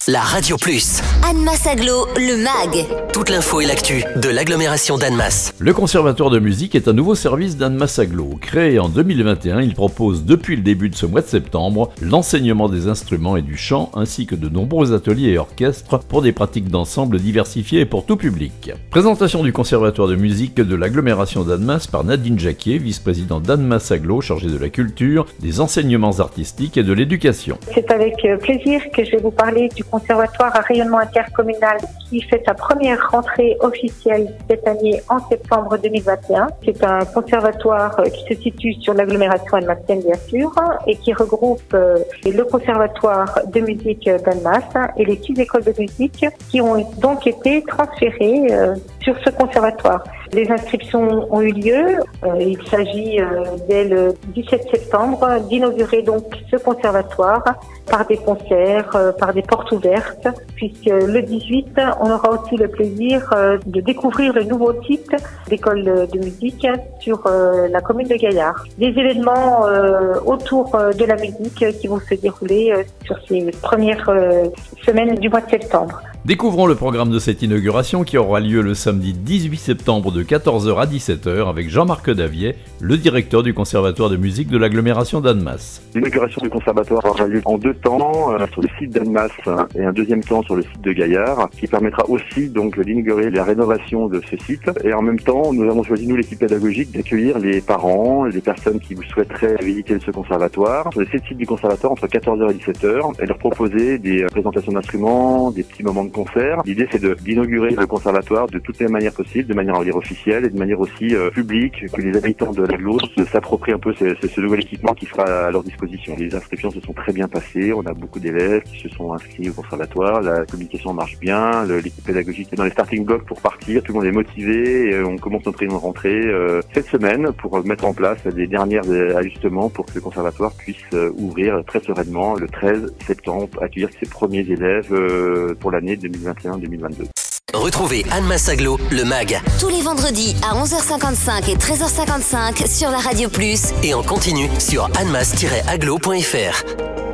la Radio Plus. Annemasse Agglo, le MAG. Toute l'info et l'actu de l'agglomération d'Annemasse. Le Conservatoire de musique est un nouveau service d'Annemasse Agglo. Créé en 2021, il propose depuis le début de ce mois de septembre l'enseignement des instruments et du chant, ainsi que de nombreux ateliers et orchestres pour des pratiques d'ensemble diversifiées et pour tout public. Présentation du Conservatoire de musique de l'agglomération d'Annemasse par Nadine Jacquier, vice-présidente d'Annemasse Agglo, chargée de la culture, des enseignements artistiques et de l'éducation. C'est avec plaisir que je vais vous parler du Conservatoire à rayonnement intercommunal qui fait sa première rentrée officielle cette année en septembre 2021. C'est un conservatoire qui se situe sur l'agglomération annemassienne bien sûr et qui regroupe le Conservatoire de musique d'Annemasse et les 6 écoles de musique qui ont donc été transférées sur ce conservatoire. Les inscriptions ont eu lieu. Il s'agit dès le 17 septembre d'inaugurer donc ce conservatoire par des concerts, par des portes ouvertes, puisque le 18, on aura aussi le plaisir de découvrir le nouveau site d'école de musique sur la commune de Gaillard. Des événements autour de la musique qui vont se dérouler sur ces premières semaines du mois de septembre. Découvrons le programme de cette inauguration qui aura lieu le samedi 18 septembre de 14h à 17h avec Jean-Marc Davier, le directeur du Conservatoire de musique de l'agglomération d'Annemasse. L'inauguration du conservatoire aura lieu en 2 temps sur le site d'Annemasse et un deuxième temps sur le site de Gaillard, qui permettra aussi donc d'inaugurer la rénovation de ce site. Et en même temps, nous avons choisi, nous, l'équipe pédagogique, d'accueillir les parents, les personnes qui souhaiteraient visiter ce conservatoire sur le site du conservatoire entre 14h et 17h et leur proposer des présentations d'instruments, des petits moments de concert. L'idée, c'est d'inaugurer le conservatoire de toutes les manières possibles, de manière officielle et de manière aussi publique, que les habitants de l'agglo s'approprient un peu ce nouvel équipement qui sera à leur disposition. Les inscriptions se sont très bien passées, on a beaucoup d'élèves qui se sont inscrits au conservatoire, la communication marche bien, l'équipe pédagogique est dans les starting blocks pour partir, tout le monde est motivé et on commence notre rentrée cette semaine pour mettre en place les derniers ajustements pour que le conservatoire puisse ouvrir très sereinement le 13 septembre, accueillir ses premiers élèves pour l'année 2021-2022. Retrouvez Annemasse Agglo, le MAG. Tous les vendredis à 11h55 et 13h55 sur la Radio Plus. Et en continu sur annemasse-agglo.fr.